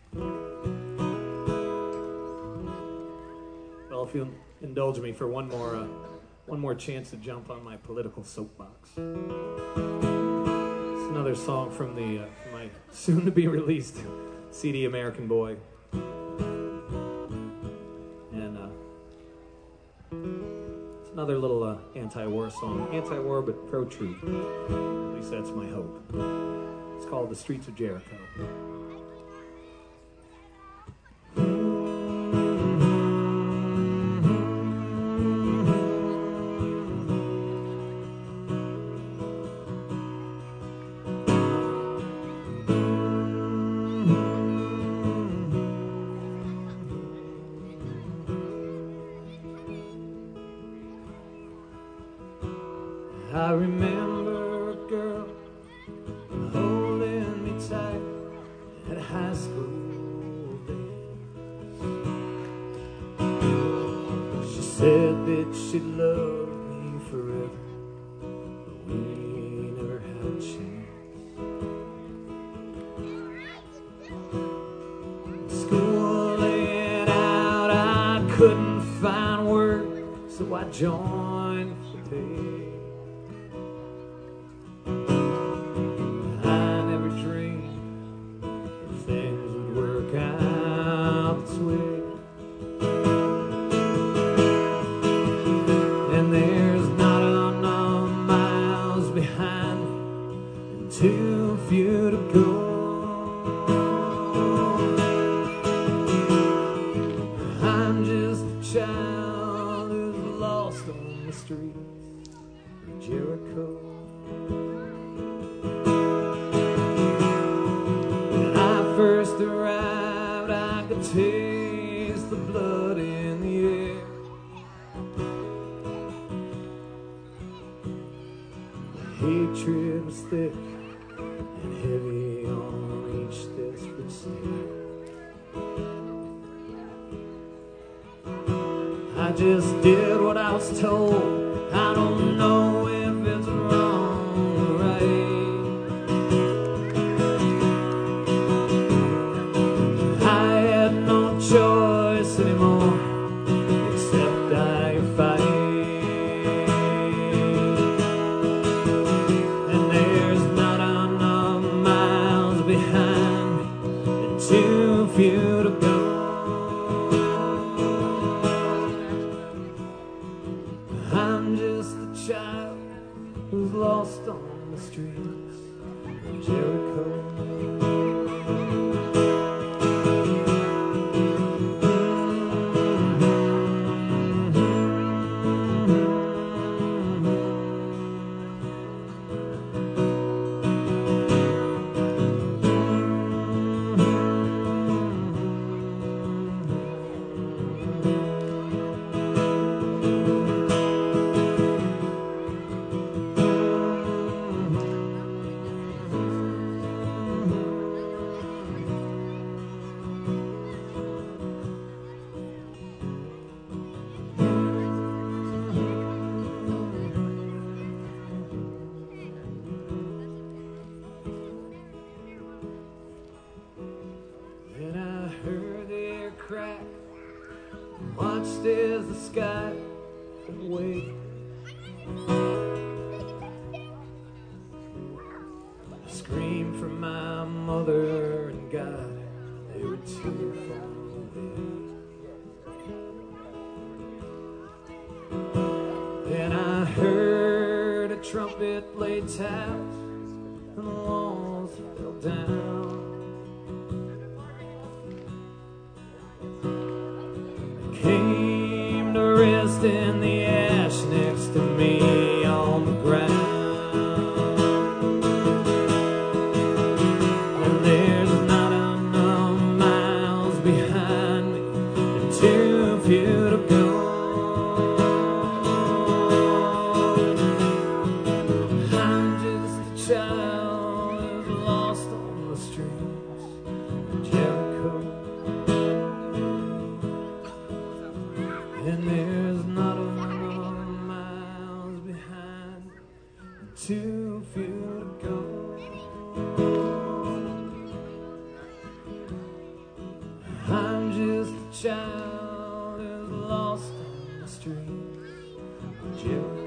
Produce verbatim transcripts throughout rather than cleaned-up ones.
Well, if you'll indulge me for one more, uh, one more chance to jump on my political soapbox. It's another song from the uh, from my soon-to-be released C D, American Boy, and uh, it's another little uh, anti-war song, anti-war but pro-truth. At least that's my hope. It's called "The Streets of Jericho." I remember a girl holding me tight at high school days. She said that she'd love me forever, but we never had a chance. Schooling out, I couldn't find work, so I joined the day. Too few to go. I'm just a child who's lost on the streets of Jericho. When I first arrived, I could taste the blood in the air. The hatred was thick and heavy on each desperate stare. I just did what I was told. I don't know if it's wrong or right. I had no choice anymore, except I fight. Too few to go. I'm just a child who's lost on the streets of Jericho. Crack, watched as the sky fell away. I screamed for my mother and God, they were too far away. Then I heard a trumpet play tap, and the walls fell down. Came to rest in the ash next to me on the ground. And there's not enough miles behind me and too few to go. I'm just a child who's lost on the child is lost on the streets of Jericho.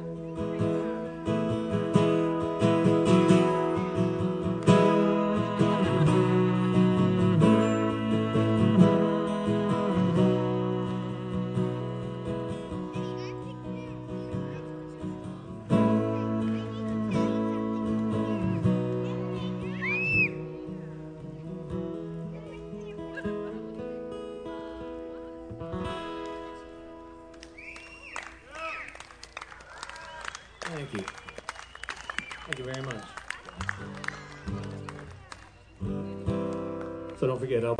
Thank you. Thank you very much. So don't forget, I'll